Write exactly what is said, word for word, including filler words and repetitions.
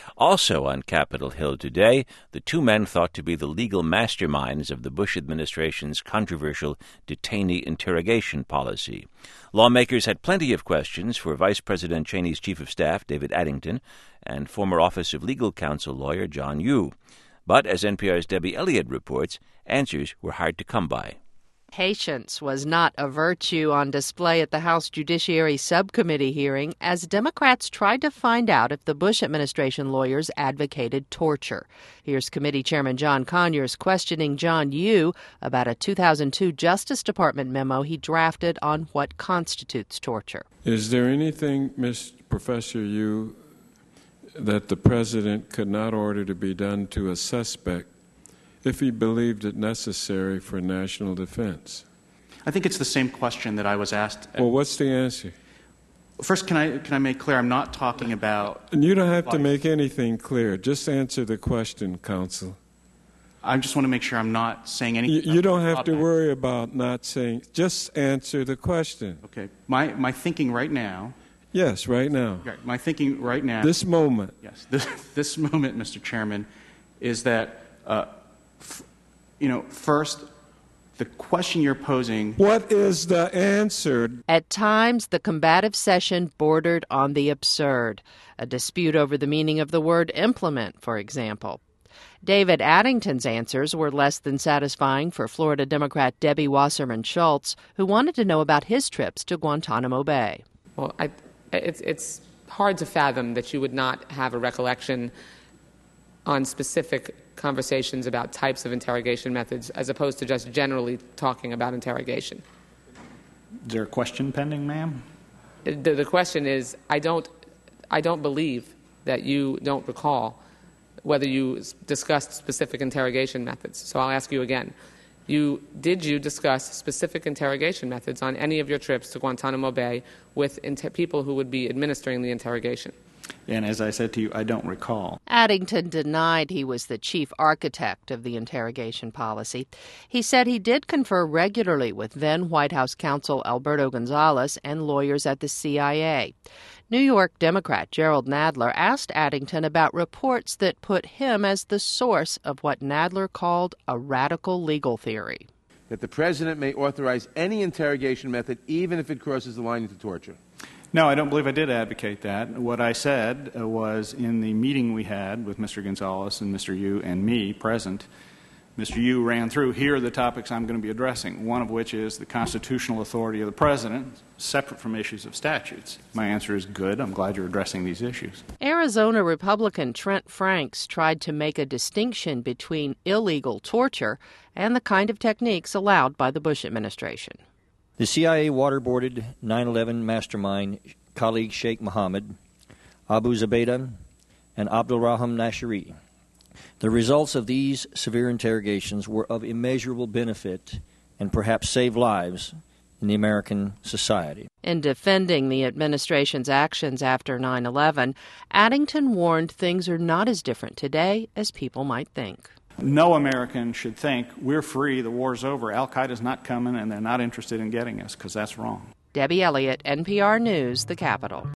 Also on Capitol Hill today, the two men thought to be the legal masterminds of the Bush administration's controversial detainee interrogation policy. Lawmakers had plenty of questions for Vice President Cheney's Chief of Staff, David Addington, and former Office of Legal Counsel lawyer John Yoo. But, as N P R's Debbie Elliott reports, answers were hard to come by. Patience was not a virtue on display at the House Judiciary Subcommittee hearing as Democrats tried to find out if the Bush administration lawyers advocated torture. Here's Committee Chairman John Conyers questioning John Yoo about a two thousand two Justice Department memo he drafted on what constitutes torture. Is there anything, Mister Professor Yoo, that the president could not order to be done to a suspect if he believed it necessary for national defense? I think it's the same question that I was asked. Well, what's the answer? First, can I can I make clear I'm not talking about... And you don't have to make anything clear. Just answer the question, counsel. I just want to make sure I'm not saying anything. You, you don't have to worry about not saying. Just answer the question. Okay. My my thinking right now... Yes, right now. Right, my thinking right now... This moment. Yes. This, this moment, Mister Chairman, is that... Uh, You know, first, the question you're posing... What is the answer? At times, the combative session bordered on the absurd. A dispute over the meaning of the word implement, for example. David Addington's answers were less than satisfying for Florida Democrat Debbie Wasserman Schultz, who wanted to know about his trips to Guantanamo Bay. Well, I, it's, it's hard to fathom that you would not have a recollection on specific conversations about types of interrogation methods as opposed to just generally talking about interrogation. Is there a question pending, ma'am? The, the question is, I don't, I don't believe that you don't recall whether you discussed specific interrogation methods. So I'll ask you again. You, did you discuss specific interrogation methods on any of your trips to Guantanamo Bay with inter- people who would be administering the interrogation? And as I said to you, I don't recall. Addington denied he was the chief architect of the interrogation policy. He said he did confer regularly with then White House counsel Alberto Gonzales and lawyers at the C I A. New York Democrat Gerald Nadler asked Addington about reports that put him as the source of what Nadler called a radical legal theory. That the president may authorize any interrogation method even if it crosses the line into torture. No, I don't believe I did advocate that. What I said uh, was in the meeting we had with Mister Gonzales and Mister Yoo and me present, Mister Yoo ran through, here are the topics I'm going to be addressing, one of which is the constitutional authority of the president, separate from issues of statutes. My answer is good. I'm glad you're addressing these issues. Arizona Republican Trent Franks tried to make a distinction between illegal torture and the kind of techniques allowed by the Bush administration. The C I A waterboarded nine eleven mastermind Khalid Sheikh Mohammed, Abu Zubaydah, and Abdulrahman Nashiri. The results of these severe interrogations were of immeasurable benefit and perhaps saved lives in the American society. In defending the administration's actions after nine eleven, Addington warned things are not as different today as people might think. No American should think we're free, the war's over, Al-Qaeda's not coming, and they're not interested in getting us, because that's wrong. Debbie Elliott, N P R News, The Capitol.